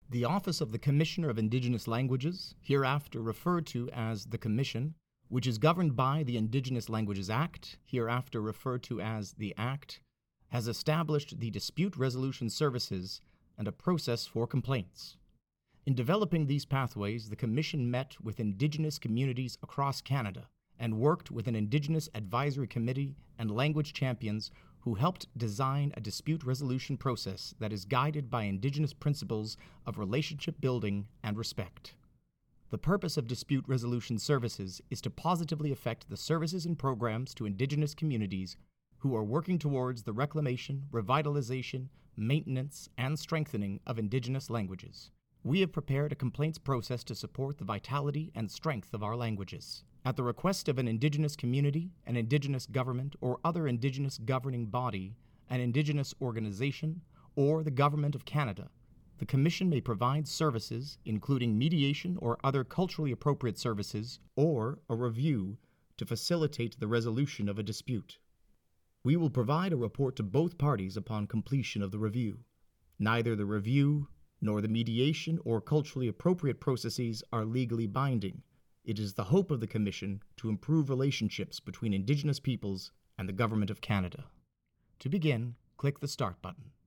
The Office of the Commissioner of Indigenous Languages, hereafter referred to as the Commission, which is governed by the Indigenous Languages Act, hereafter referred to as the Act, has established the dispute resolution services and a process for complaints. In developing these pathways, the Commission met with Indigenous communities across Canada and worked with an Indigenous Advisory Committee and language champions who helped design a dispute resolution process that is guided by Indigenous principles of relationship building and respect. The purpose of dispute resolution services is to positively affect the services and programs to Indigenous communities who are working towards the reclamation, revitalization, maintenance, and strengthening of Indigenous languages. We have prepared a complaints process to support the vitality and strength of our languages. At the request of an Indigenous community, an Indigenous government, or other Indigenous governing body, an Indigenous organization, or the Government of Canada, the Commission may provide services, including mediation or other culturally appropriate services, or a review to facilitate the resolution of a dispute. We will provide a report to both parties upon completion of the review. Neither the review nor the mediation or culturally appropriate processes are legally binding. It is the hope of the Commission to improve relationships between Indigenous peoples and the Government of Canada. To begin, click the Start button.